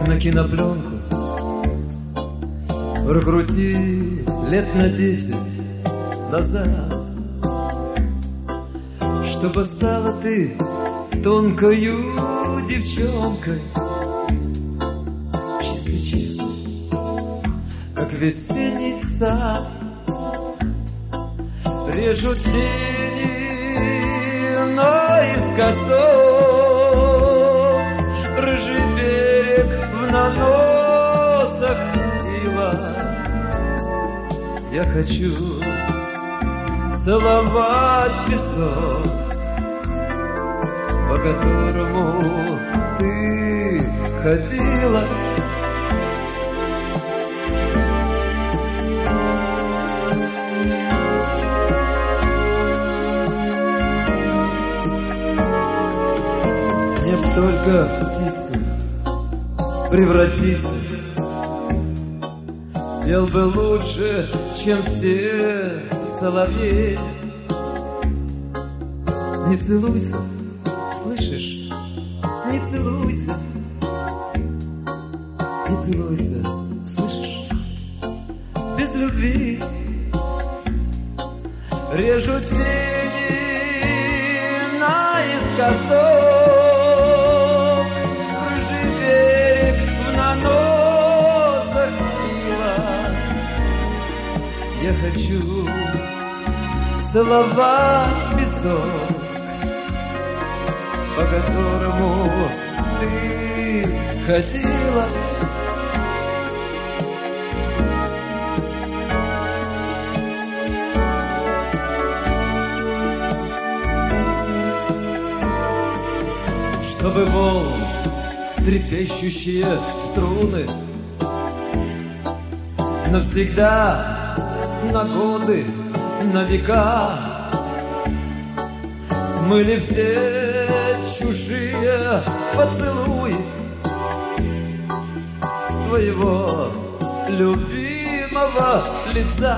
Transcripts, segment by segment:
на кинопленку прокрутить лет на 10 назад, чтобы стала ты тонкою девчонкой, чистой-чистой, как весенний сад. Режут тени наискосок, рыжий берег в наносах ила. Я хочу целовать песок, по которому ты ходила. Мне б только в птицу превратиться, пел бы лучше, чем все соловьи. Не целуйся, слышишь? Не целуйся, не целуйся, слышишь? Без любви режут тени наискосок, рыжий берег в наносах ила. Я хочу целовать песок, по которому ты ходила. Чтобы волны, трепещущие струны, навсегда, на годы, на века смыли все чужие поцелуи с твоего любимого лица.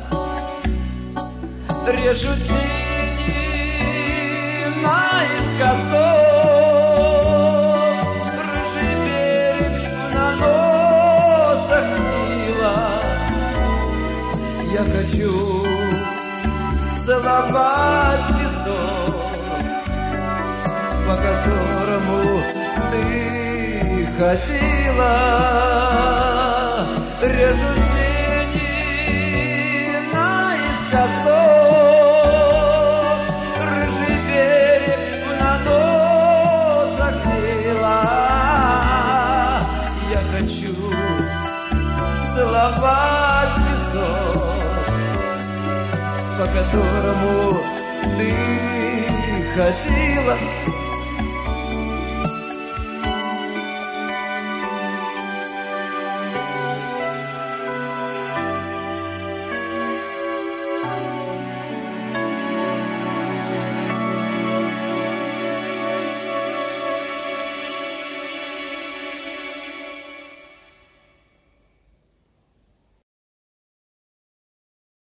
Режут тени наискосок, рыжий берег в наносах ила. Я хочу целовать песок, по которому ты ходила. Режут тени наискосок, рыжий берег в наносах ила. Я хочу целовать песок, по которому ты ходила.